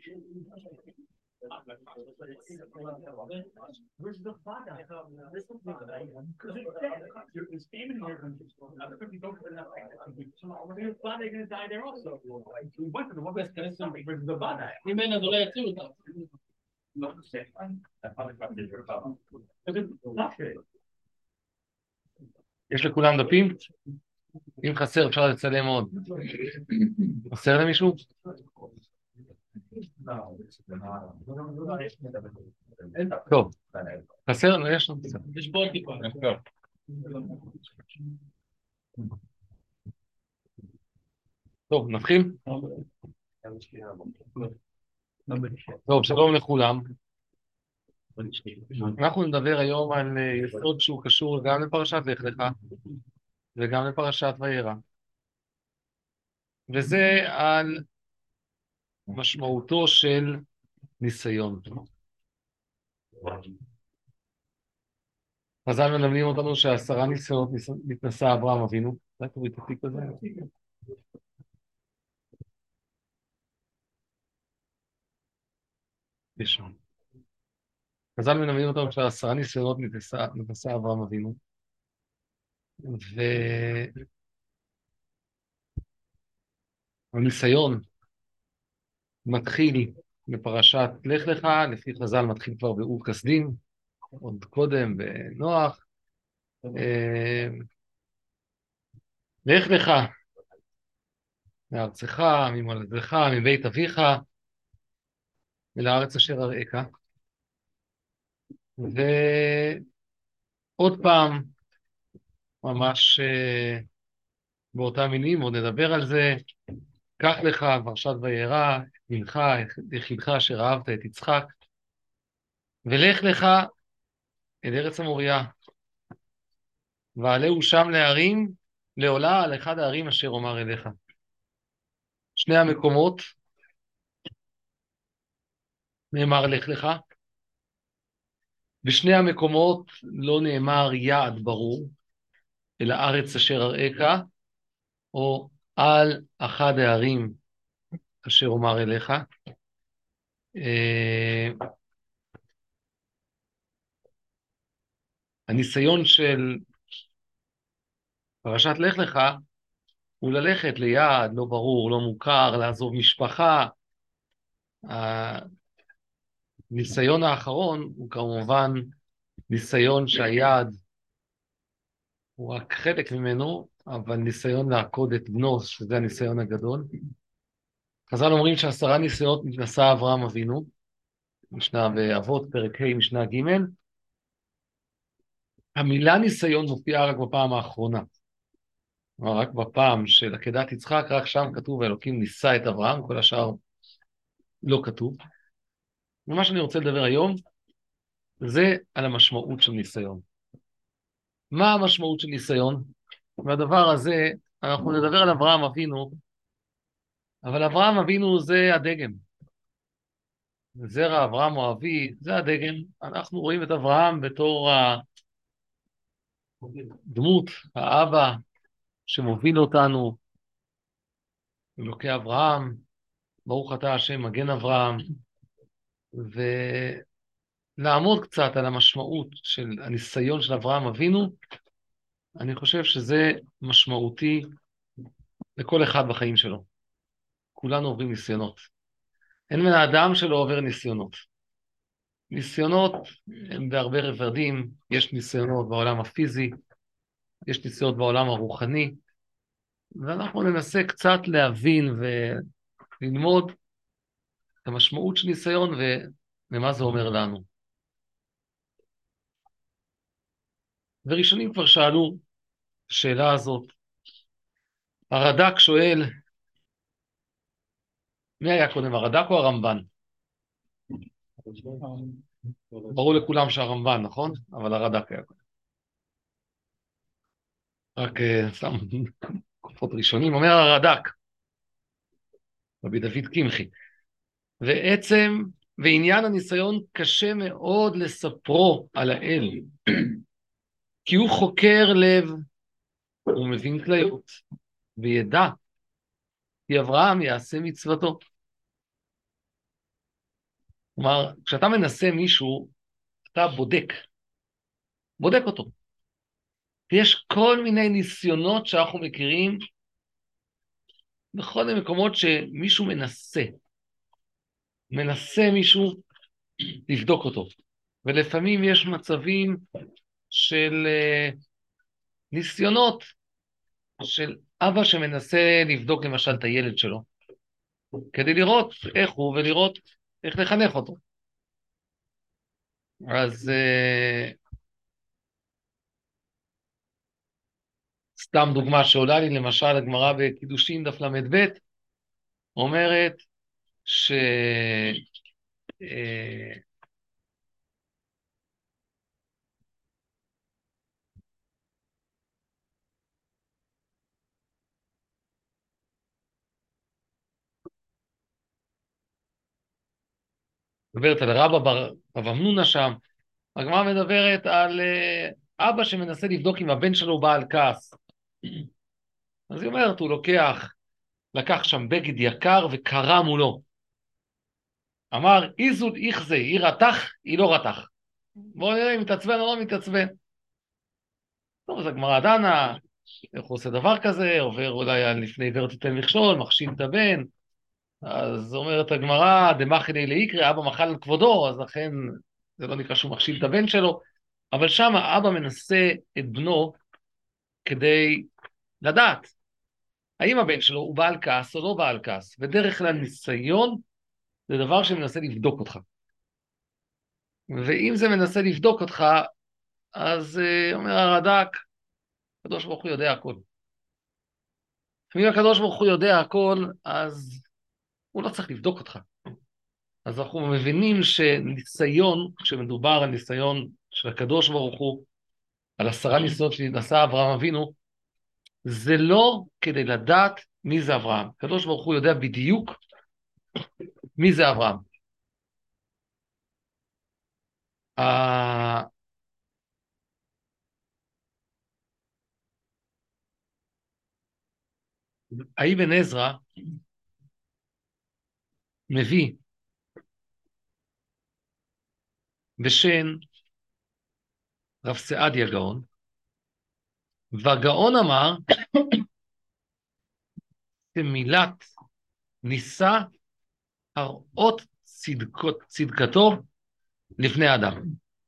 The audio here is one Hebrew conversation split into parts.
Where's the father? This is because it's dead. It's famine here. Other people don't put enough. The father gonna die there also. We went to the one that's gonna something. Where's the father? You may not let too. Not the same. יש לכולם דפים? אם חסר אפשר לצלם עוד. חסר למישהו? טוב, חסר? יש לנו. יש בוא טיפה. טוב, נתחיל? טוב, שלום לכולם. אנחנו נדבר היום על יסוד שהוא קשור גם לפרשת לך לך וגם לפרשת וירא. וזה על משמעותו של ניסיון. חז"ל מלמדים אותנו ש10 ניסיונות נתנסה אברהם אבינו. אולי תוריד את התיק הזה? יש. חז"ל מלמדים אותנו ש10 ניסיונות נתנסה אברהם אבינו. והניסיון מתחיל בפרשת לך לך, לפי חז"ל מתחיל כבר באור כסדים, עוד קודם בנוח. לך לך מארצך, ממולדתך, מבית אביך, ולארץ אשר אראך. ועוד פעם, ממש באותה מילים, עוד נדבר על זה, קח לך פרשת וירא, בנך, יחידך אשר אהבת את יצחק, ולך לך אל ארץ המוריה, ועלהו שם להרים, לעולה על אחד הערים אשר אומר אליך. שני המקומות, נאמר לך לך, בשני המקומות לא נאמר יעד ברור, אלא ארץ אשר אראך, או על אחד הערים אשר אומר אליך. הניסיון של פרשת לך לך הוא ללכת ליעד לא ברור, לא מוכר, לעזוב משפחה. הניסיון האחרון הוא כמובן ניסיון שהיעד הוא רק חלק ממנו, אבל ניסיון לעקוד את בנו, שזה הניסיון הגדול. חז"ל אומרים ש10 ניסיונות נתנסה אברהם אבינו, משנה באבות, פרק ה' משנה ג'. המילה ניסיון מופיעה רק בפעם האחרונה. רק בפעם של עקדת יצחק, רק שם כתוב האלוקים ניסה את אברהם, כל השאר לא כתוב. ומה שאני רוצה לדבר היום, זה על המשמעות של ניסיון. מה המשמעות של ניסיון? והדבר הזה, אנחנו נדבר על אברהם אבינו, אבל אברהם אבינו זה הדגם. זרע אברהם או אבי, זה הדגם. אנחנו רואים את אברהם בתור הדמות, האבא שמוביל אותנו, אלוקי אברהם, ברוך אתה השם מגן אברהם, ולעמוד קצת על המשמעות של הניסיון של אברהם אבינו, אני חושב שזה משמעותי לכל אחד בחיים שלו. כולנו עוברים ניסיונות. אין מן האדם שלא עובר ניסיונות. ניסיונות הם בהרבה רבדים, יש ניסיונות בעולם הפיזי, יש ניסיונות בעולם הרוחני, ואנחנו ננסה קצת להבין וללמוד את המשמעות של ניסיון ומה זה אומר לנו. וראשונים כבר שאלו השאלה הזאת. הרד"ק שואל, מי היה קודם, הרד"ק או הרמב"ן? ברור לכולם שהרמב"ן, נכון? אבל הרד"ק היה קודם. רק סתם תקופות ראשונים, אומר הרד"ק, רבי דוד קמחי, ועניין הניסיון קשה מאוד לספרו על האל, כי הוא חוקר לב, הוא מבין כליות, וידע, כי אברהם יעשה מצוותו. כלומר, כשאתה מנסה מישהו, אתה בודק אותו. יש כל מיני ניסיונות שאנחנו מכירים בכל מיני מקומות שמישהו מנסה מישהו לבדוק אותו. ולפעמים יש מצבים של ניסיונות של אבא שמנסה לבדוק למשל את הילד שלו, כדי לראות איך הוא ולראות איך לחנך אותו. אז סתם דוגמה שעולה לי, למשל הגמרא בקידושין דף ל"ב, אומרת ש... אה, מדברת על רבא אמנונה שם, הגמרא מדברת על אבא שמנסה לבדוק אם הבן שלו בעל כעס. אז היא אומרת, הוא לקח שם בגד יקר וקרע מולו. אמר, איזול איכזה, היא רתח, היא לא רתח. בואו נראה אם מתעצבן או לא מתעצבן. טוב, אז הגמרא דנה, איך הוא עושה דבר כזה, עובר אולי על לפני עיוור תיתן מכשול, מכשיל את הבן. אז אומרת הגמרא, דמחלי לאיקרא, אבא מחל על כבודו, אז לכן זה לא נקרא שהוא מכשיל את הבן שלו. אבל שם האבא מנסה את בנו כדי לדעת האם הבן שלו הוא בעל כעס או לא בעל כעס. בדרך כלל ניסיון זה דבר שמנסה לבדוק אותך. ואם זה מנסה לבדוק אותך, אז אומר הרד"ק, הקדוש ברוך הוא יודע הכל. אם הקדוש ברוך הוא יודע הכל, אז הוא לא צריך לבדוק אותך. אז אנחנו מבינים שניסיון, כשמדובר על ניסיון של הקדוש ברוך הוא, על 10 ניסיונות שנעשה אברהם אבינו, זה לא כדי לדעת מי זה אברהם. הקדוש ברוך הוא יודע בדיוק מי זה אברהם. האבן עזרא מביא בשם רב סעדיה גאון, והגאון אמר שמילת ניסה הראות צדקתו לפני אדם.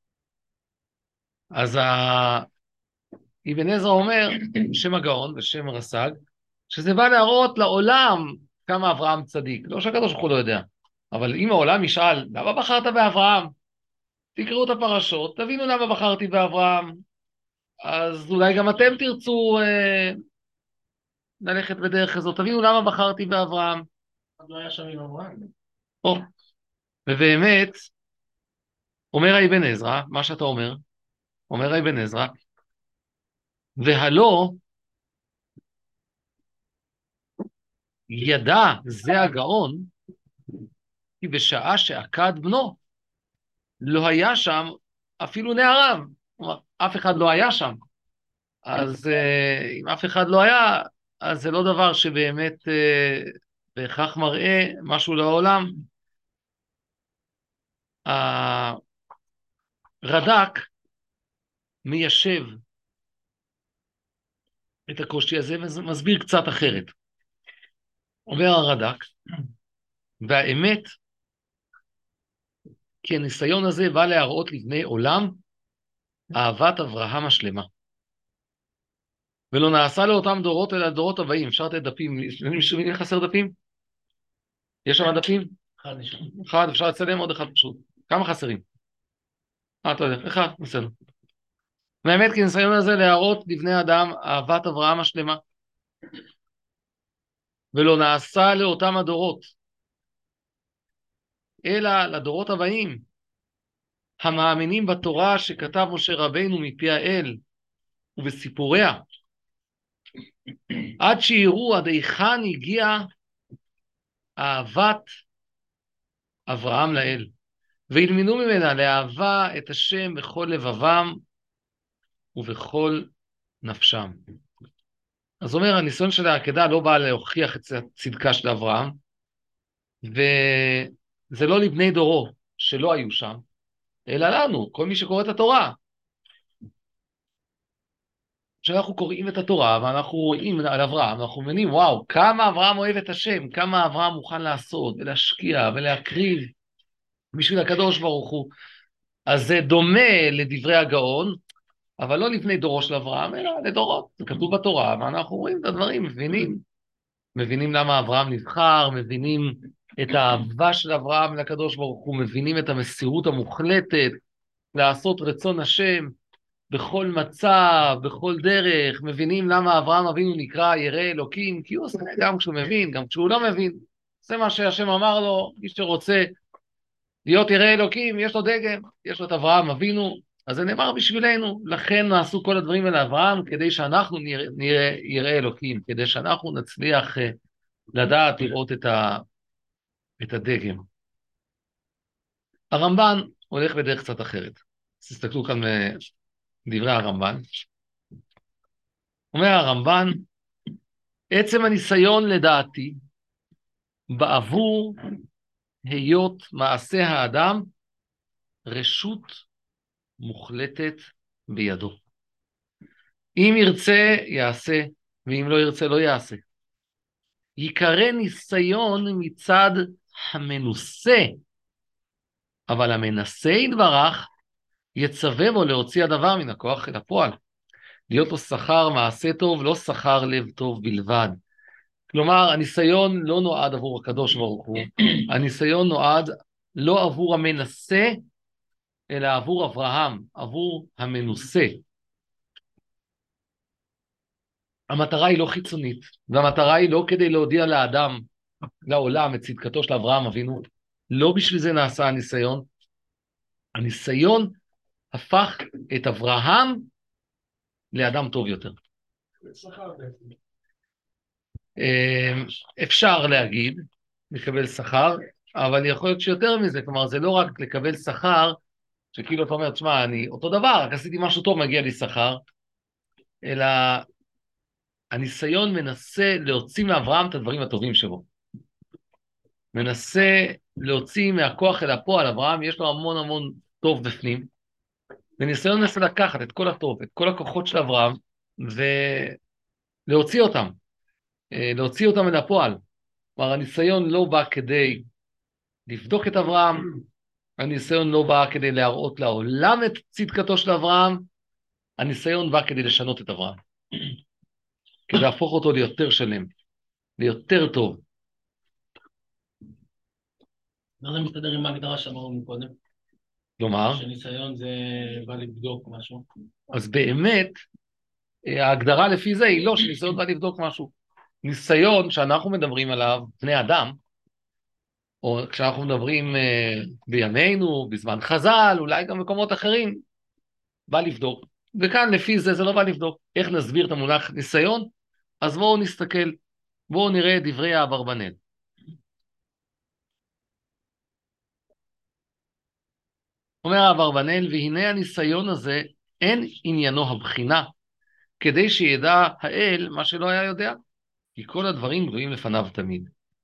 אז אבן עזרא אומר, שם הגאון ושם רס"ג, שזה בא להראות לעולם כמה אברהם צדיק. לא שהקדוש ברוך הוא לא יודע, אבל אם העולם ישאל, למה בחרת באברהם? תקראו את הפרשות, תבינו למה בחרתי באברהם, אז אולי גם אתם תרצו ללכת בדרך הזאת, תבינו למה בחרתי באברהם. לא היה שם עם אברהם. ובאמת, אומר אבן עזרא, מה שאתה אומר אבן עזרא, והלא ידע זה הגאון, כי בשעה שעקד בנו, לא היה שם אפילו נעריו. כלומר, אף אחד לא היה שם. אז אם אף אחד לא היה, אז זה לא דבר שבאמת בהכרח מראה משהו לעולם. הרד"ק מיישב את הקושי הזה ומסביר קצת אחרת. אומר הרד"ק, והאמת, כי הניסיון הזה בא להראות לבני עולם אהבת אברהם השלמה. ולא נעשה לאותם דורות אלא דורות הבאים. אפשר לתת דפים, מי חסר דפים? יש שם דפים? אחד, אפשר לצלם עוד אחד פשוט. כמה חסרים? אתה יודע, אחד, בסדר. באמת כי הניסיון הזה להראות לבני אדם אהבת אברהם השלמה. ולא נעשה לאותם הדורות, אלא לדורות הבאים, המאמינים בתורה שכתב משה רבינו מפי האל ובסיפוריה, עד שיראו עד היכן הגיע אהבת אברהם לאל, וילמדו ממנה לאהבה את השם בכל לבבם ובכל נפשם. אז אומר, הניסיון של העקדה לא בא להוכיח את הצדקה של אברהם, וזה לא לבני דורו, שלא היו שם, אלא לנו, כל מי שקורא את התורה. כשאנחנו קוראים את התורה ואנחנו רואים על אברהם, אנחנו מבינים, וואו, כמה אברהם אוהב את השם, כמה אברהם מוכן לעשות ולהשקיע ולהקריב בשביל הקדוש ברוך הוא. אז זה דומה לדברי הגאון, אבל לא לפני דורו של אברהם, אלא לדורות. זה כתוב בתורה, ואנחנו רואים את הדברים, מבינים למה אברהם נבחר, מבינים את האהבה של אברהם לקדוש ברוך הוא, מבינים את המסירות המוחלטת לעשות רצון השם בכל מצב, בכל דרך, מבינים למה אברהם אבינו נקרא ירא אלוקים, כי הוא עושה גם כשהוא מבין, גם כשהוא לא מבין. זה מה שהשם אמר לו, מי שרוצה להיות ירא אלוקים, יש לו דגם, יש לו את אברהם אבינו, אז זה נאמר בשבילנו, לכן נעשו כל הדברים האלה אברהם, כדי שאנחנו נראה ירא אלוקים, כדי שאנחנו נצליח לדעת לראות את הדגם. הרמב"ן הולך בדרך קצת אחרת. תסתכלו כאן דברי הרמב"ן. אומר הרמב"ן, עצם הניסיון לדעתי, בעבור היות מעשה האדם, רשות מוחלטת בידו. אם ירצה, יעשה, ואם לא ירצה, לא יעשה. יקרא ניסיון מצד המנוסה, אבל המנסה יתברך, יצווה בו להוציא הדבר מן הכוח אל הפועל. להיות לו שכר מעשה טוב, לא שכר לב טוב בלבד. כלומר, הניסיון לא נועד עבור הקדוש ברוך הוא, הניסיון נועד לא עבור המנסה, אלא עבור אברהם, עבור המנוסה. המטרה היא לא חיצונית, והמטרה היא לא כדי להודיע לאדם, לעולם, את צדקתו של אברהם אבינו. לא בשביל זה נעשה הניסיון. הניסיון הפך את אברהם לאדם טוב יותר. אפשר להגיד, לקבל שכר, אבל יכול להיות שיותר מזה, כלומר זה לא רק לקבל שכר, שכאילו אתה אומר, תשמע, אני אותו דבר, רק עשיתי משהו טוב, מגיע לי שכר, אלא הניסיון מנסה להוציא מאברהם את הדברים הטובים שבו. מנסה להוציא מהכוח אל הפועל, אברהם יש לו המון המון טוב בפנים, וניסיון מנסה לקחת את כל הטוב, את כל הכוחות של אברהם, ולהוציא אותם, להוציא אותם אל הפועל. כלומר, הניסיון לא בא כדי לבדוק את אברהם, הניסיון לא בא כדי להראות לעולם את צדקתו של אברהם, הניסיון בא כדי לשנות את אברהם, כדי להפוך אותו ליותר שלם, ליותר טוב. מה זה מסתדר עם ההגדרה שאמרנו מקודם? כלומר, שניסיון זה בא לבדוק משהו. אז באמת, ההגדרה לפי זה היא לא שניסיון בא לבדוק משהו. ניסיון שאנחנו מדברים עליו, בני אדם, או כשאנחנו מדברים בימינו, בזמן חז"ל, אולי גם מקומות אחרים, בא לבדוק. וכאן לפי זה זה לא בא לבדוק. איך נסביר את המונח ניסיון? אז בואו נסתכל, בואו נראה את דברי האברבנאל. אומר האברבנאל, והנה הניסיון הזה, אין עניינו הבחינה, כדי שידע האל מה שלא היה יודע, כי כל הדברים גלויים לפניו תמיד.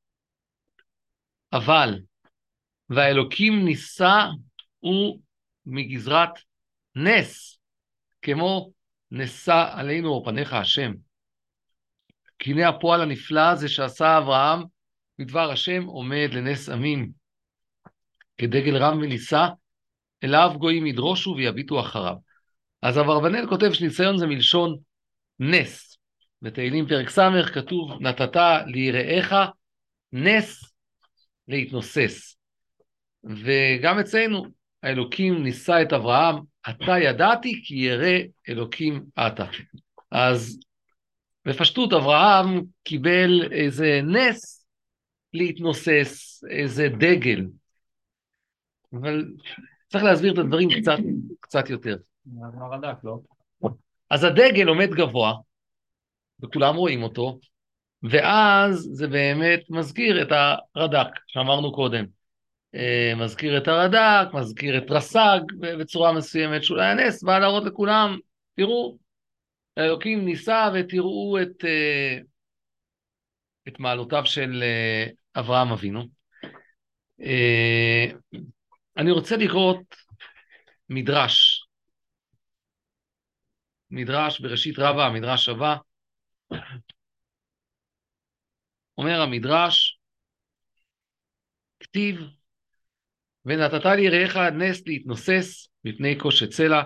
אבל, והאלוקים ניסה הוא מגזרת נס, כמו נשא עלינו או פניך השם. כי הנה הפועל הנפלא זה שעשה אברהם, בדבר השם עומד לנס עמים, כדגל רם וניסה, אליו גויים ידרושו ויביטו אחריו. אז אברבנאל כותב שניסיון זה מלשון נס. בתהילים פרק ס' כתוב, נתת ליראיך נס להתנוסס. וגם אצלנו, האלוקים ניסה את אברהם, אתה ידעתי כי ירא אלוקים אתה. אז בפשטות אברהם קיבל איזה נס להתנוסס, איזה דגל. אבל צריך להסביר את הדברים קצת יותר. הרד"ק, לא? אז הדגל עומד גבוה, וכולם רואים אותו, ואז זה באמת מזכיר את הרד"ק שאמרנו קודם. מזכיר את הרד"ק, מזכיר את רס"ג, בצורה מסוימת שאולי הנס בא להראות לכולם, תראו, האלוקים ניסה ותראו את מעלותיו של אברהם אבינו. אני רוצה לקרוא מדרש. מדרש בראשית רבה, מדרש הבא. אומר המדרש, כתיב, ונתת לי רעך נס להתנוסס מפני קושת סלע,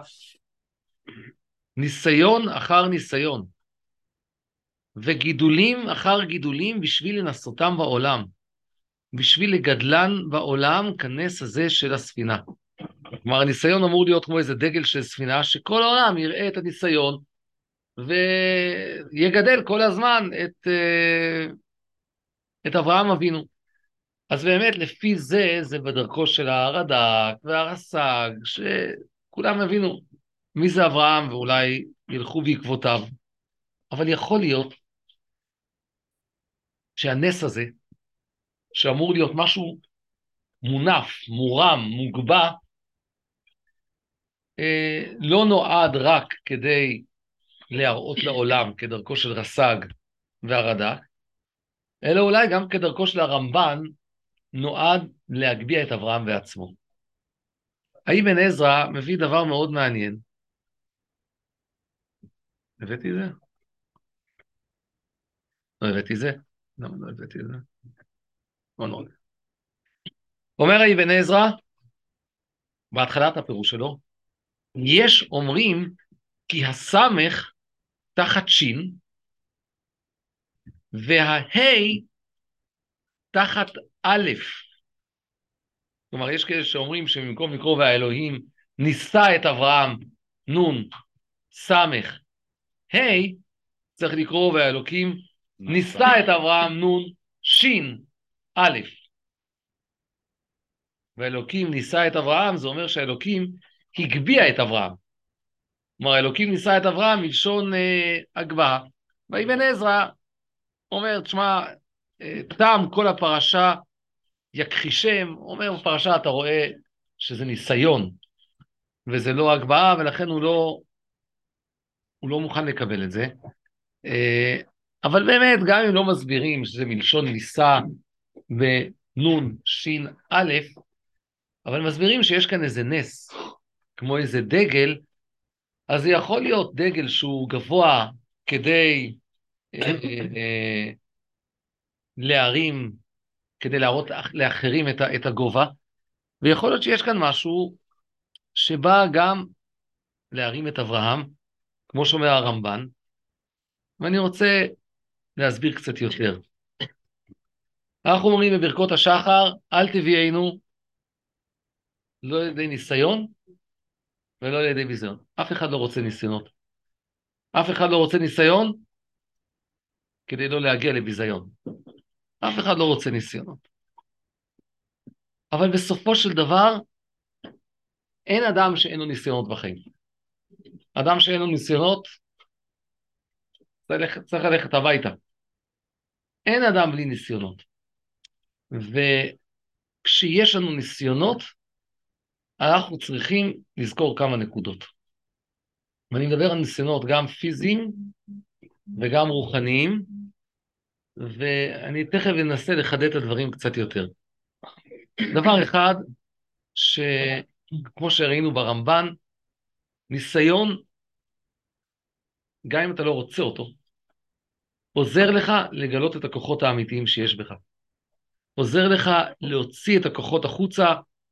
ניסיון אחר ניסיון, וגידולים אחר גידולים בשביל לנסותם בעולם, בשביל לגדלן בעולם כנס הזה של הספינה. כלומר, הניסיון אמור להיות כמו איזה דגל של ספינה, שכל העולם יראה את הניסיון, ויגדל כל הזמן את אברהם אבינו. אז באמת, לפי זה, זה בדרכו של הרד"ק והרס"ג, שכולם הבינו מי זה אברהם, ואולי ילכו בעקבותיו. אבל יכול להיות שהנס הזה, שאמור להיות משהו מונף, מורם, מוגבע, לא נועד רק כדי להראות לעולם כדרכו של רס"ג והרד"ק, אלא אולי גם כדרכו של הרמב"ן, נועד להגביה את אברהם בעצמו. האבן עזרא מביא דבר מאוד מעניין. הבאתי את זה? לא הבאתי את זה? למה לא הבאתי את זה? לא נורא. אומר האבן עזרא, בהתחלת הפירוש שלו, יש אומרים כי הסמך תחת שין, וההי תחת א'. כלומר, יש כאלה שאומרים שבמקום לקרוא והאלוהים ניסה את אברהם, נון, סמך, ה', צריך לקרוא והאלוקים ניסה את אברהם, נון, שין, א'. והאלוקים ניסה את אברהם, זה אומר שהאלוקים הגביה את אברהם. כלומר, האלוקים ניסה את אברהם מלשון הגבהה. ואבן עזרא אומר, תשמע, טעם כל הפרשה יכחישם, אומר בפרשה אתה רואה שזה ניסיון, וזה לא הגבהה, ולכן הוא לא מוכן לקבל את זה. אבל באמת, גם אם לא מסבירים שזה מלשון ניסה ונון שין א', אבל מסבירים שיש כאן איזה נס, כמו איזה דגל, אז זה יכול להיות דגל שהוא גבוה כדי להרים, כדי להראות לאחרים את הגובה, ויכול להיות שיש כאן משהו שבא גם להרים את אברהם, כמו שאומר הרמב"ן, ואני רוצה להסביר קצת יותר. אנחנו אומרים בברכות השחר, אל תביאנו לא לידי ניסיון ולא לידי ביזיון. אף אחד לא רוצה ניסיונות. אף אחד לא רוצה ניסיון כדי לא להגיע לביזיון. אף אחד לא רוצה ניסיונות. אבל בסופו של דבר, אין אדם שאין לו ניסיונות בחיים. אדם שאין לו ניסיונות, צריך ללכת הביתה. אין אדם בלי ניסיונות. וכשיש לנו ניסיונות, אנחנו צריכים לזכור כמה נקודות. ואני מדבר על ניסיונות גם פיזיים וגם רוחניים, ואני תכף אנסה לחדד את הדברים קצת יותר. דבר אחד, שכמו שראינו ברמב"ן, ניסיון, גם אם אתה לא רוצה אותו, עוזר לך לגלות את הכוחות האמיתיים שיש בך. עוזר לך להוציא את הכוחות החוצה.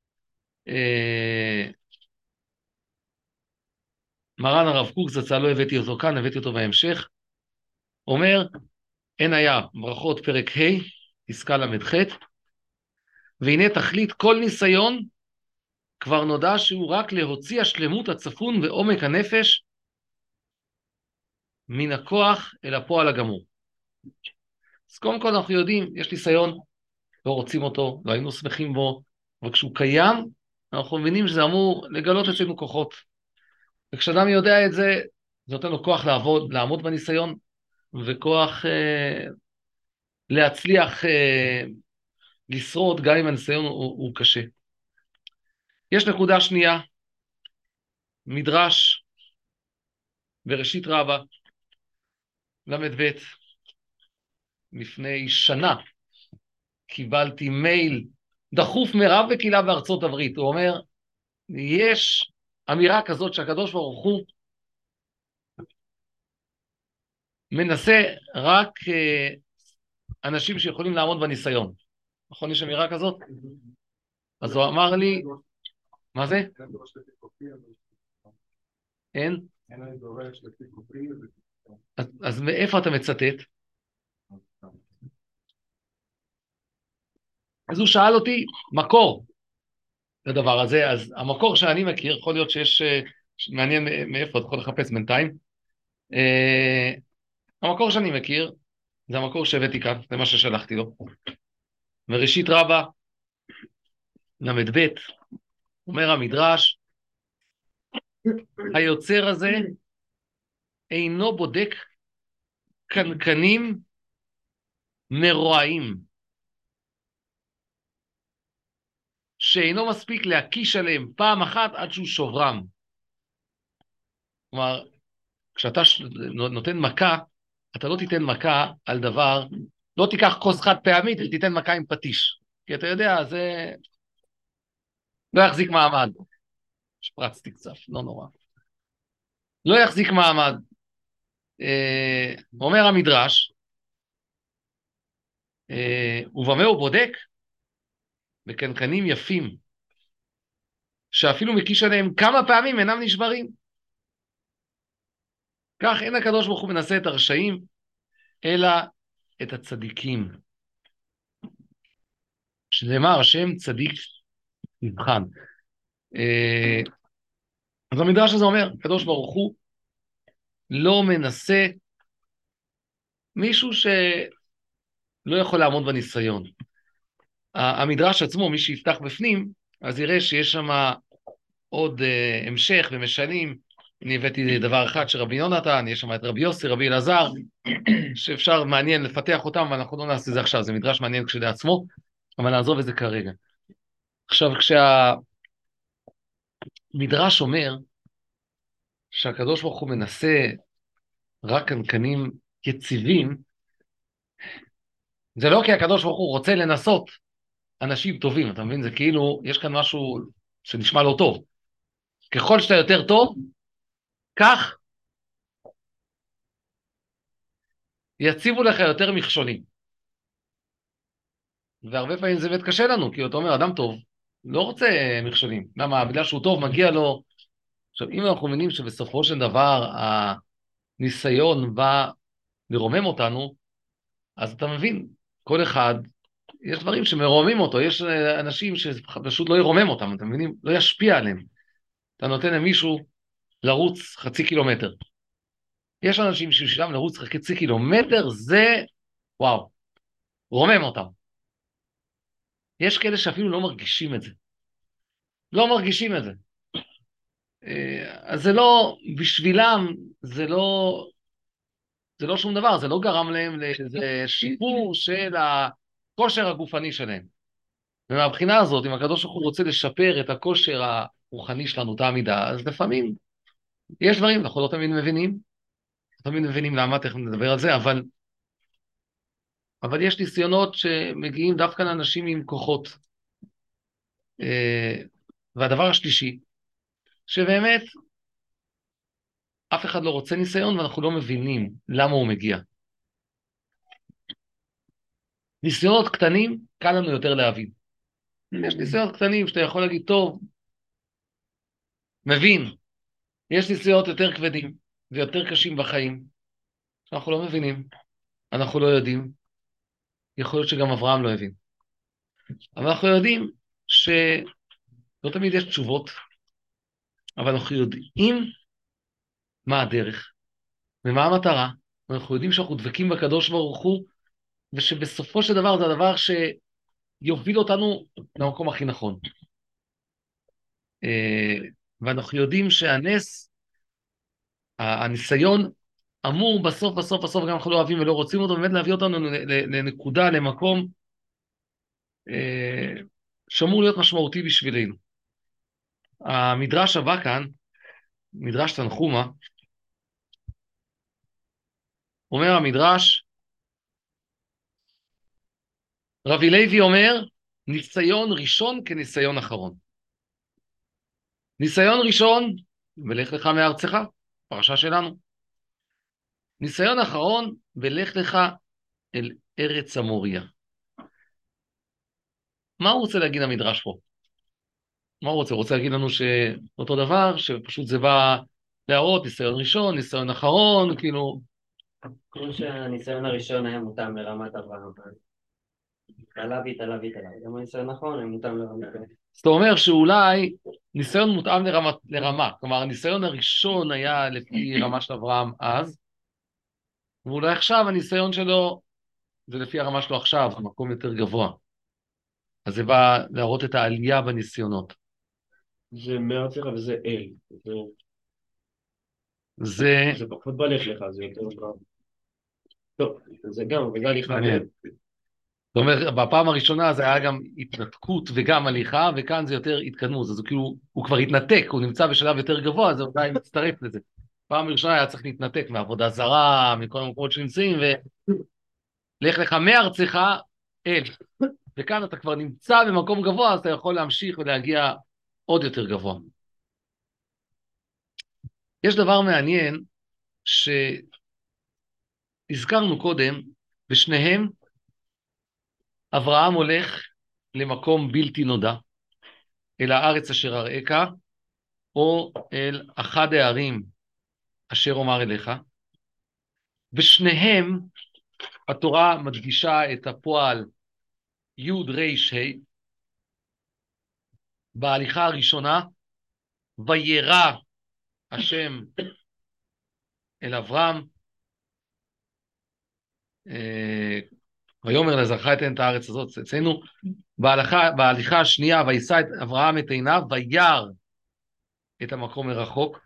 מרן הרב קוק זצ"ל, לא הבאתי אותו כאן, הבאתי אותו בהמשך, אומר, אין היה ברכות פרק ה', פסקה ל"ח, והנה תכלית כל ניסיון, כבר נודע שהוא רק להוציא השלמות הצפון ועומק הנפש מן הכוח אל הפועל הגמור. אז קודם כל אנחנו יודעים, יש ניסיון, לא רוצים אותו, לא היינו שמחים בו, אבל כשהוא קיים, אנחנו מבינים שזה אמור לגלות אצלנו כוחות. וכשאדם יודע את זה, זה נותן לו כוח לעמוד בניסיון, וכוח להצליח לשרוד, גם אם הניסיון הוא קשה. יש נקודה שנייה, מדרש בראשית רבה, ל"ב, לפני שנה קיבלתי מייל דחוף מרב וקהילה בארצות הברית. הוא אומר, יש אמירה כזאת שהקדוש ברוך הוא מנסה רק אנשים שיכולים לעמוד בניסיון. נכון, יש אמירה כזאת? אז הוא אמר לי, מה זה? אין? אז מאיפה אתה מצטט? אז הוא שאל אותי, מקור לדבר הזה, אז המקור שאני מכיר, יכול להיות שיש, מעניין מאיפה, אתה יכול לחפש בינתיים. המקור שאני מכיר, זה המקור שהבאתי כאן, זה מה ששלחתי לו. וראשית רבה, ל"ב, אומר המדרש, היוצר הזה אינו בודק קנקנים מרועעים, שאינו מספיק להקיש עליהם פעם אחת עד שהוא שוברם. כלומר, כשאתה נותן מכה, אתה לא תיתן מכה על דבר, לא תיקח כוס חד פעמית, תיתן מכה עם פטיש. כי אתה יודע, זה לא יחזיק מעמד. שפרצתי קצת, לא נורא. לא יחזיק מעמד. אומר המדרש, ובמה הוא בודק? בקנקנים יפים, שאפילו מקיש עליהם כמה פעמים אינם נשברים. כך אין הקדוש ברוך הוא מנסה את הרשעים, אלא את הצדיקים. שנאמר, השם צדיק נבחן. אז המדרש הזה אומר, הקדוש ברוך הוא לא מנסה מישהו שלא יכול לעמוד בניסיון. המדרש עצמו, מי שיפתח בפנים, אז יראה שיש שם עוד המשך ומשנים. אני הבאתי דבר אחד שרבי יונתן, יש שם את רבי יוסי, רבי אלעזר, שאפשר מעניין לפתח אותם, אבל אנחנו לא נעשה את זה עכשיו, זה מדרש מעניין כשלעצמו, אבל נעזוב את זה כרגע. עכשיו, כשהמדרש אומר שהקדוש ברוך הוא מנסה רק קנקנים יציבים, זה לא כי הקדוש ברוך הוא רוצה לנסות אנשים טובים, אתה מבין? זה כאילו, יש כאן משהו שנשמע לא טוב. ככל שאתה יותר טוב, כך יציבו לך יותר מכשולים. והרבה פעמים זה באמת קשה לנו, כי אתה אומר, אדם טוב לא רוצה מכשולים. למה? בגלל שהוא טוב, מגיע לו. עכשיו, אם אנחנו מבינים שבסופו של דבר הניסיון בא לרומם אותנו, אז אתה מבין, כל אחד, יש דברים שמרוממים אותו, יש אנשים שפשוט לא ירומם אותם, אתה מבינים? לא ישפיע עליהם. אתה נותן למישהו לרוץ חצי קילומטר. יש אנשים שבשבילם לרוץ חצי קילומטר, זה, וואו, רומם אותם. יש כאלה שאפילו לא מרגישים את זה. לא מרגישים את זה. אז זה לא, בשבילם, זה לא שום דבר, זה לא גרם להם לאיזה שיפור של הכושר הגופני שלהם. ומהבחינה הזאת, אם הקדוש ברוך הוא רוצה לשפר את הכושר הרוחני שלנו, את העמידה, אז לפעמים יש דברים, אנחנו לא תמיד מבינים, לא תמיד מבינים למה, תכף נדבר על זה, אבל יש ניסיונות שמגיעים דווקא לאנשים עם כוחות. והדבר השלישי, שבאמת אף אחד לא רוצה ניסיון ואנחנו לא מבינים למה הוא מגיע. ניסיונות קטנים, קל לנו יותר להבין. יש ניסיונות קטנים שאתה יכול להגיד, טוב, מבין. יש ניסיונות יותר כבדים ויותר קשים בחיים, שאנחנו לא מבינים, אנחנו לא יודעים. יכול להיות שגם אברהם לא הבין. אבל אנחנו יודעים שלא תמיד יש תשובות, אבל אנחנו יודעים מה הדרך ומה המטרה, ואנחנו יודעים שאנחנו דבקים בקדוש ברוך הוא, ושבסופו של דבר זה הדבר שיוביל אותנו למקום הכי נכון. ואנחנו יודעים שהנס, הניסיון, אמור בסוף, גם אנחנו לא אוהבים ולא רוצים אותו, באמת להביא אותנו לנקודה, למקום שאמור להיות משמעותי בשבילנו. המדרש הבא כאן, מדרש תנחומה, אומר המדרש, רבי לוי אומר, ניסיון ראשון כניסיון אחרון. ניסיון ראשון, ולך לך מארצך, פרשה שלנו. ניסיון אחרון, ולך לך אל ארץ המוריה. מה הוא רוצה להגיד המדרש פה? מה הוא רוצה? הוא רוצה להגיד לנו שאותו דבר, שפשוט זה בא להראות ניסיון ראשון, ניסיון אחרון, כאילו... כמו שהניסיון הראשון היה מותאם לרמת אברהם. התעלה. גם הניסיון האחרון היה מותאם לרמת אברהם. זאת אומרת שאולי ניסיון מותאם לרמה. כלומר, הניסיון הראשון היה לפי רמה של אברהם אז, ואולי עכשיו הניסיון שלו זה לפי הרמה שלו עכשיו, זה מקום יותר גבוה. אז זה בא להראות את העלייה בניסיונות. זה מארצך וזה אל. זה פחות בלך לך, זה יותר ברב. טוב, זה גם, וזה הליכה. מעניין. זאת אומרת, בפעם הראשונה זה היה גם התנתקות וגם הליכה, וכאן זה יותר התקדמות. אז כאילו, הוא כבר התנתק, הוא נמצא בשלב יותר גבוה, אז הוא עדיין מצטרף לזה. פעם ראשונה היה צריך להתנתק מעבודה זרה, מכל המקומות שנמצאים, ולך לך מארצך אל. וכאן אתה כבר נמצא במקום גבוה, אז אתה יכול להמשיך ולהגיע עוד יותר גבוה. יש דבר מעניין שהזכרנו קודם, בשניהם אברהם הולך למקום בלתי נודע, אל הארץ אשר אראך, או אל אחד הערים אשר אומר אליך. בשניהם התורה מדגישה את הפועל י' ר' ה'. בהליכה הראשונה, וירא השם אל אברהם, ויאמר לזרעך אתן את הארץ הזאת. אצלנו בהליכה השנייה, וישא את אברהם את עיניו, וירא את המקום מרחוק.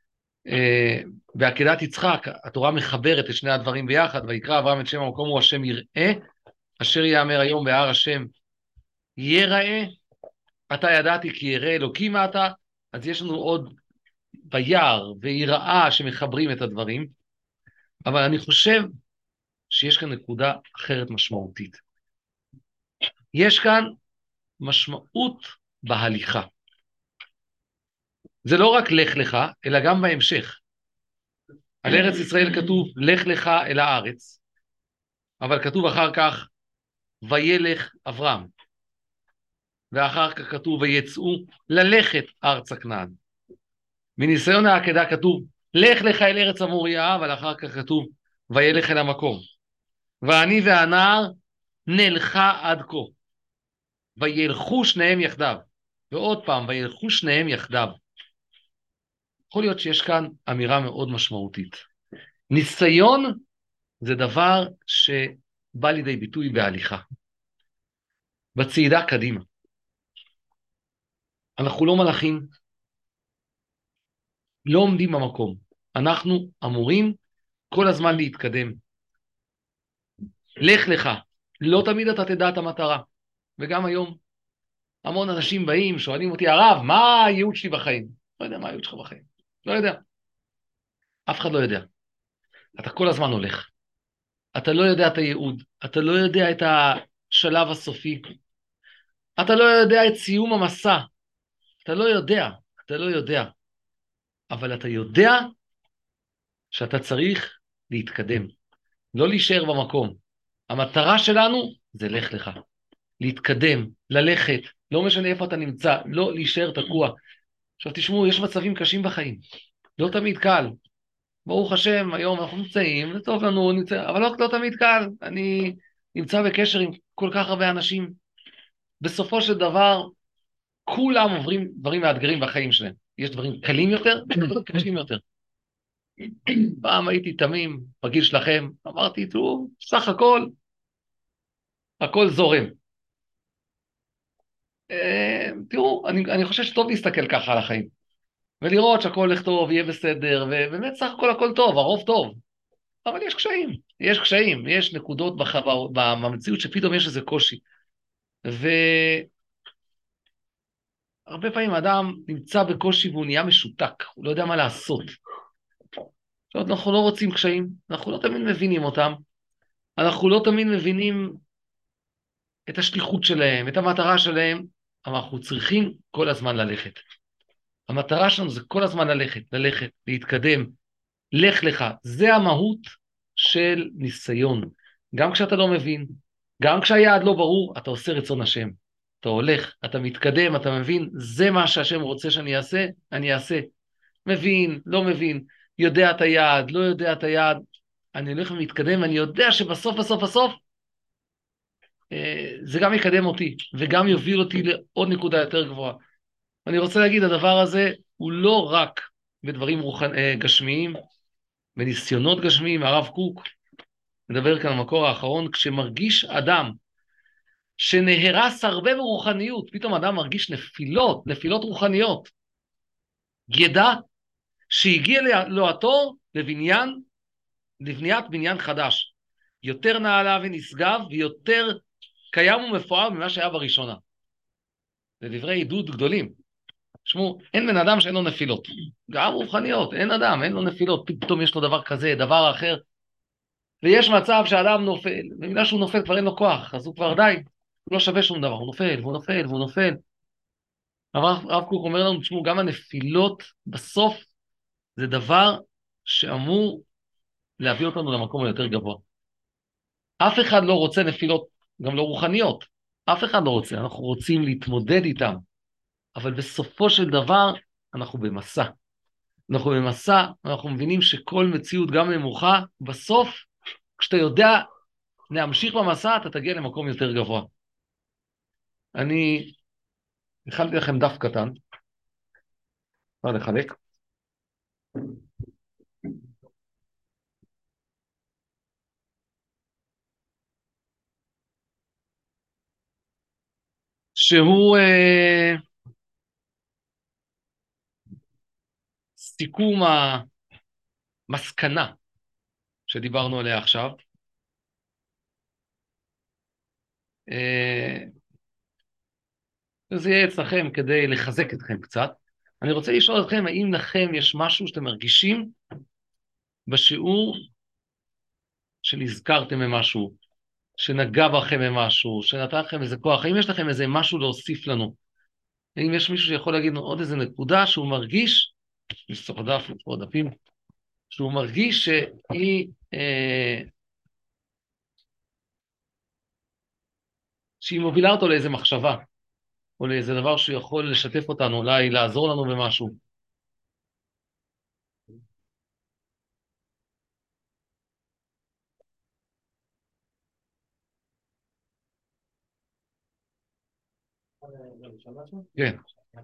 בעקדת יצחק התורה מחברת את שני הדברים ביחד, ויקרא אברהם את שם המקום הוא השם יראה, אשר יאמר היום בהר השם יראה, אתה ידעתי כי יראה אלוקים אתה. אז יש לנו עוד וירא ויראה שמחברים את הדברים, אבל אני חושב שיש כאן נקודה אחרת משמעותית. יש כאן משמעות בהליכה. זה לא רק לך לך, אלא גם בהמשך. על ארץ ישראל כתוב לך לך אל הארץ, אבל כתוב אחר כך וילך אברהם, ואחר כך כתוב ויצאו ללכת ארצה כנען. מניסיון העקדה כתוב לך לך אל ארץ המוריה, אבל אחר כך כתוב וילך אל המקום. ואני והנער נלכה עד כה, וילכו שניהם יחדיו. ועוד פעם, וילכו שניהם יחדיו. יכול להיות שיש כאן אמירה מאוד משמעותית. ניסיון זה דבר שבא לידי ביטוי בהליכה, בצעידה קדימה. אנחנו לא מלאכים, לא עומדים במקום. אנחנו אמורים כל הזמן להתקדם. לך לך, לא תמיד אתה תדע את המטרה. וגם היום, המון אנשים באים, שואלים אותי, הרב, מה הייעוד שלי בחיים? לא יודע מה הייעוד שלך בחיים. לא יודע. אף אחד לא יודע. אתה כל הזמן הולך. אתה לא יודע את הייעוד. אתה לא יודע את השלב הסופי. אתה לא יודע את סיום המסע. אתה לא יודע. אתה לא יודע. אבל אתה יודע שאתה צריך להתקדם. לא להישאר במקום. המטרה שלנו זה לך לך. להתקדם, ללכת, לא משנה איפה אתה נמצא, לא להישאר תקוע. עכשיו תשמעו, יש מצבים קשים בחיים. לא תמיד קל. ברוך השם, היום אנחנו נמצאים, זה טוב לנו, אבל לא תמיד קל. אני נמצא בקשר עם כל כך הרבה אנשים. בסופו של דבר, כולם עוברים דברים מאתגרים בחיים שלהם. יש דברים קלים יותר, ודברים קשים יותר. פעם הייתי תמים, בגיל שלכם, אמרתי, תראו, סך הכל זורם. תראו, אני חושב שטוב להסתכל ככה על החיים. ולראות שהכל הולך טוב, יהיה בסדר, ובאמת סך הכל טוב, הרוב טוב. אבל יש קשיים, יש נקודות במציאות שפתאום יש איזה קושי. והרבה פעמים האדם נמצא בקושי והוא נהיה משותק, הוא לא יודע מה לעשות. אנחנו לא רוצים קשיים, אנחנו לא תמיד מבינים אותם, אנחנו לא תמיד מבינים את השליחות שלהם, את המטרה שלהם, אבל אנחנו צריכים כל הזמן ללכת. המטרה שלנו זה כל הזמן ללכת, להתקדם. לך לך, זה המהות של ניסיון. גם כשאתה לא מבין, גם כשהיעד לא ברור, אתה עושה רצון השם. אתה הולך, אתה מתקדם, אתה מבין, זה מה שהשם רוצה שאני אעשה, אני אעשה. מבין, לא מבין, יודע את היעד, לא יודע את היעד, אני הולך ומתקדם, אני יודע שבסוף, בסוף, בסוף, זה גם יקדם אותי, וגם יוביל אותי לעוד נקודה יותר גבוהה. אני רוצה להגיד, הדבר הזה הוא לא רק בדברים גשמיים, בניסיונות גשמיים. הרב קוק מדבר כאן במקור האחרון, כשמרגיש אדם שנהרס הרבה ברוחניות, פתאום אדם מרגיש נפילות רוחניות, ידע שהגיע לו התור לבניית בניין חדש, יותר נעלה ונשגב ויותר קיים ומפואר ממה שהיה בראשונה. זה דברי עידוד גדולים. תשמעו, אין בן אדם שאין לו נפילות, גם רוחניות, אין אדם, אין לו נפילות, פתאום יש לו דבר כזה, דבר אחר, ויש מצב שאדם נופל, ובגלל שהוא נופל כבר אין לו כוח, אז הוא כבר די, הוא לא שווה שום דבר, הוא נופל, והוא נופל, והוא נופל. אבל הרב קוק אומר לנו, תשמעו, גם הנפילות בסוף זה דבר שאמור להביא אותנו למקום היותר גבוה. אף אחד לא רוצה נפילות, גם לא רוחניות, אף אחד לא רוצה, אנחנו רוצים להתמודד איתם, אבל בסופו של דבר אנחנו במסע. אנחנו מבינים שכל מציאות גם נמוכה, בסוף כשאתה יודע להמשיך במסע, אתה תגיע למקום יותר גבוה. אני הכנתי לכם דף קטן, מה לחלק? שהוא סיכום המסקנה שדיברנו עליה עכשיו. זה יהיה אצלכם כדי לחזק אתכם קצת. אני רוצה לשאול אתכם, האם לכם יש משהו שאתם מרגישים בשיעור שנזכרתם ממשהו, שנגע בכם ממשהו, שנתן לכם איזה כוח? האם יש לכם איזה משהו להוסיף לנו? האם יש מישהו שיכול להגיד לנו עוד איזה נקודה שהוא מרגיש, לסתוך דף, לסתוך דפים, שהוא מרגיש שהיא מובילה אותו לאיזה מחשבה, או לאיזה דבר שהוא יכול לשתף אותנו, אולי לעזור לנו במשהו. כן.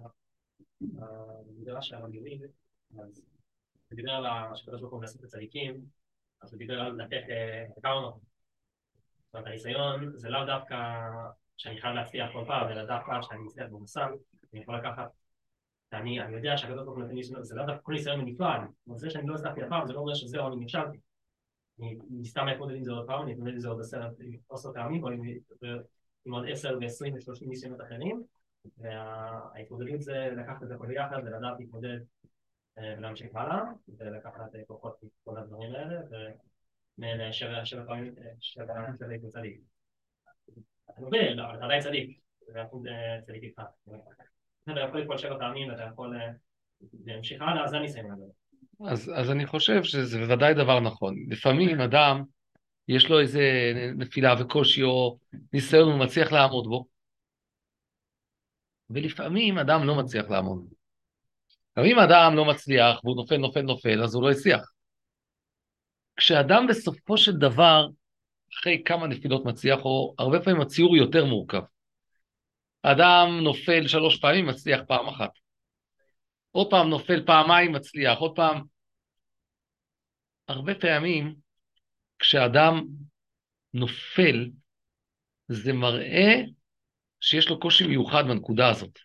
במדרש הרב יריב, אז הוא דיבר על השקדוש ברוך הוא מנסים את הצדיקים, אז הוא דיבר על לתת קרמה. זאת אומרת, הניסיון זה לאו דווקא שאני חייב להצליח כל פעם, אלא דווקא שאני מצליח במסע, אני יכול לקחת, אני יודע שהקדוש ברוך הוא נותן ניסיון, זה לאו דווקא כל ניסיון בנפרד, אבל זה שאני לא הצלחתי הפעם, זה לא אומר שזהו, אני נכשלתי. אני סתם אתמודד עם זה עוד פעם, אני אתמודד עם זה עוד 10 פעמים, או עם עוד 10 ו-20 ו-30 ניסיונות אחרים, וההתמודדות זה לקחת את הכל יחד ולדעת להתמודד ולהמשיך הלאה, ולקחת כוחות מכל הדברים האלה, ומאלה 7 פעמים צדיק וצדיק. אתה מבין, אבל אתה עדיין צדיק, זה צדיק איתך. אתה יכול לקרוא 7 פעמים ואתה יכול להמשיך הלאה, זה הניסיון הזה. אז אני חושב שזה בוודאי דבר נכון. לפעמים אדם, יש לו איזה נפילה וקושי או ניסיון, הוא מצליח לעמוד בו, ולפעמים אדם לא מצליח לעמוד. אבל אם אדם לא מצליח, והוא נופל, אז הוא לא הצליח. כשאדם בסופו של דבר, אחרי כמה נפילות מצליח, או הרבה פעמים הציור יותר מורכב. אדם נופל 3 פעמים, מצליח פעם אחת. עוד פעם נופל פעמיים, מצליח, עוד פעם. הרבה פעמים, כשאדם נופל, זה מראה שיש לו קושי מיוחד בנקודה הזאת.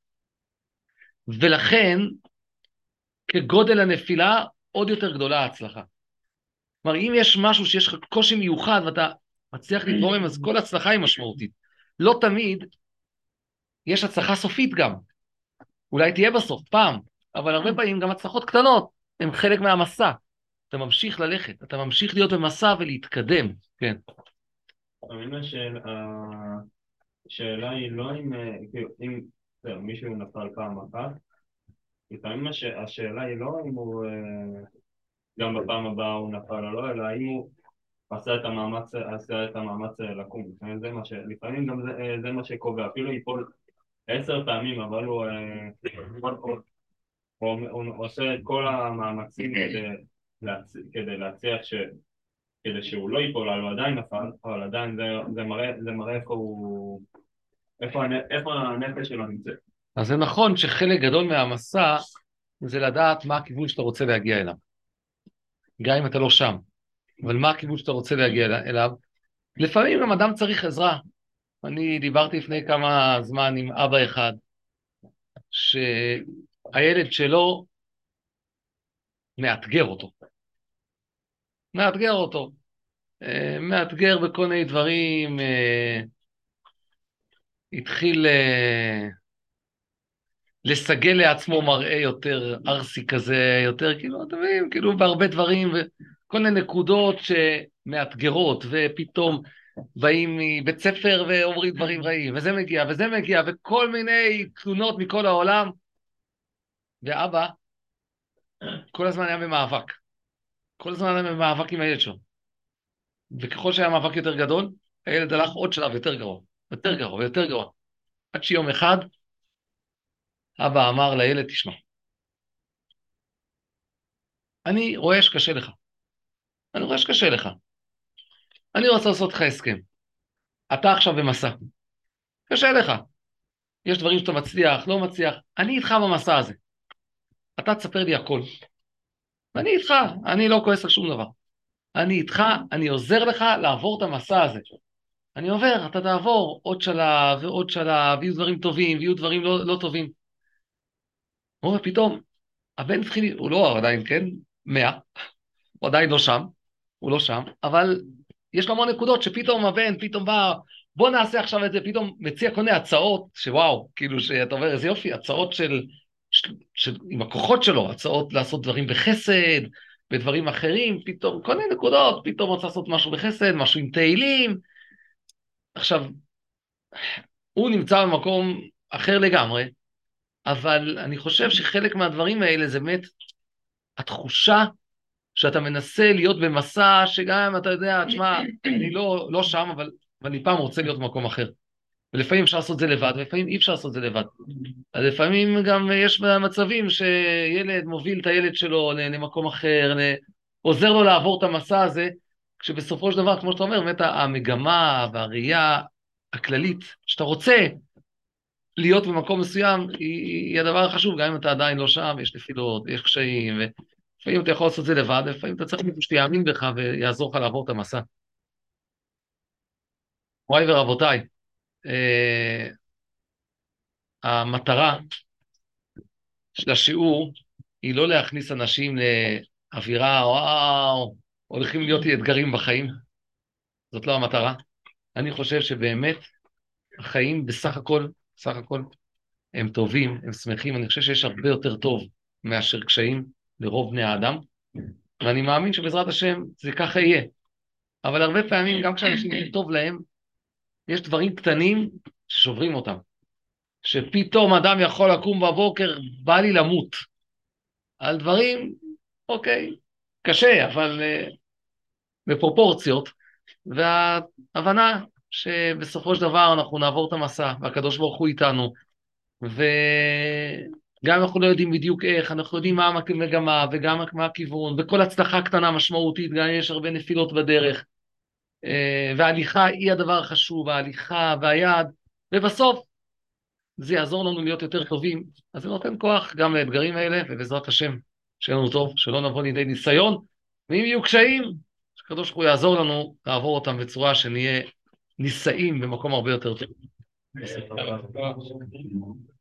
ולכן, כגודל הנפילה, עוד יותר גדולה ההצלחה. כלומר, אם יש משהו שיש לך קושי מיוחד, ואתה מצליח להתרומם, אז כל הצלחה היא משמעותית. לא תמיד יש הצלחה סופית גם. אולי תהיה בסוף, פעם, אבל הרבה פעמים גם הצלחות קטנות, הן חלק מהמסע. אתה ממשיך ללכת, אתה ממשיך להיות במסע ולהתקדם, כן. אני אומר השאלה היא לא אם, כאילו, אם מישהו נפל פעם אחת, לפעמים השאלה היא לא אם הוא, גם בפעם הבאה הוא נפל או לא, אלא האם הוא עשה את המאמץ לקום. לפעמים גם זה מה שקובע, אפילו ייפול 10 פעמים, אבל הוא עושה את כל המאמצים כדי להצליח כדי שהוא לא ייפול, אבל הוא עדיין נפל, אבל עדיין זה מראה איפה הנפש שלו נמצא. אז זה נכון שחלק גדול מהמסע זה לדעת מה הכיוון שאתה רוצה להגיע אליו. גם אם אתה לא שם, אבל מה הכיוון שאתה רוצה להגיע אליו. לפעמים גם אדם צריך עזרה. אני דיברתי לפני כמה זמן עם אבא אחד, שהילד שלו מאתגר אותו. מאתגר בכל מיני דברים, התחיל לסגל לעצמו מראה יותר ארסי כזה, יותר כאילו, אתם מבינים, כאילו בהרבה דברים, וכל מיני נקודות שמאתגרות, ופתאום באים מבית ספר ואומרים דברים רעים, וזה מגיע, וכל מיני תלונות מכל העולם, ואבא כל הזמן היה במאבק. כל הזמן היה במאבק עם הילד שלו. וככל שהיה מאבק יותר גדול, הילד הלך עוד שלב יותר גרוע, ויותר גרוע. עד שיום אחד, אבא אמר לילד, תשמע, אני רואה שקשה לך. אני רוצה לעשות לך הסכם. אתה עכשיו במסע. קשה לך. יש דברים שאתה מצליח, לא מצליח. אני איתך במסע הזה. אתה תספר לי הכל. ואני איתך, אני לא כועס על שום דבר. אני איתך, אני עוזר לך לעבור את המסע הזה. אני עובר, אתה תעבור עוד שלב ועוד שלב, ויהיו דברים טובים, ויהיו דברים לא טובים. הוא אומר, פתאום, הבן התחיל, הוא לא עדיין, כן, 100, הוא עדיין לא שם, אבל יש לו המון נקודות שפתאום הבן, פתאום בא, בוא נעשה עכשיו את זה, פתאום מציע כל מיני הצעות, שוואו, כאילו שאתה אומר, איזה יופי, הצעות עם הכוחות שלו, הצעות לעשות דברים בחסד, בדברים אחרים, פתאום, כל מיני נקודות, פתאום רוצה לעשות משהו בחסד, משהו עם תהילים. עכשיו, הוא נמצא במקום אחר לגמרי, אבל אני חושב שחלק מהדברים האלה זה באמת התחושה שאתה מנסה להיות במסע שגם אתה יודע, תשמע, אני לא שם, אבל אני פעם רוצה להיות במקום אחר. ולפעמים אפשר לעשות את זה לבד, ולפעמים אי אפשר לעשות את זה לבד. אז לפעמים גם יש מצבים שילד מוביל את הילד שלו למקום אחר, עוזר לו לעבור את המסע הזה, כשבסופו של דבר, כמו שאתה אומר, באמת המגמה והראייה הכללית, שאתה רוצה להיות במקום מסוים, היא הדבר החשוב, גם אם אתה עדיין לא שם, יש נפילות, יש קשיים, לפעמים אתה יכול לעשות את זה לבד, לפעמים אתה צריך מישהו שיאמין בך ויעזור לך לעבור את המסע. מוריי ורבותיי, המטרה של השיעור היא לא להכניס אנשים לאווירה, וואו, הולכים להיות לי אתגרים בחיים. זאת לא המטרה. אני חושב שבאמת החיים בסך הכל הם טובים, הם שמחים. אני חושב שיש הרבה יותר טוב מאשר קשיים לרוב בני האדם, ואני מאמין שבעזרת השם זה ככה יהיה. אבל הרבה פעמים גם כשאנשים טוב להם, יש דברים קטנים ששוברים אותם. שפתאום אדם יכול לקום בבוקר, בא לי למות. על דברים, אוקיי, קשה, אבל בפרופורציות. וההבנה שבסופו של דבר אנחנו נעבור את המסע, והקדוש ברוך הוא איתנו. וגם אנחנו לא יודעים בדיוק איך, אנחנו יודעים מה המגמה, וגם מה הכיוון, וכל הצלחה קטנה משמעותית, גם יש הרבה נפילות בדרך. וההליכה היא הדבר החשוב, ההליכה והיד, ובסוף זה יעזור לנו להיות יותר טובים, אז זה נותן כוח גם לאתגרים האלה, ובעזרת השם, שיהיה לנו טוב, שלא נבוא לידי ניסיון, ואם יהיו קשיים, שקדוש ברוך הוא יעזור לנו לעבור אותם בצורה שנהיה נישאים במקום הרבה יותר טוב.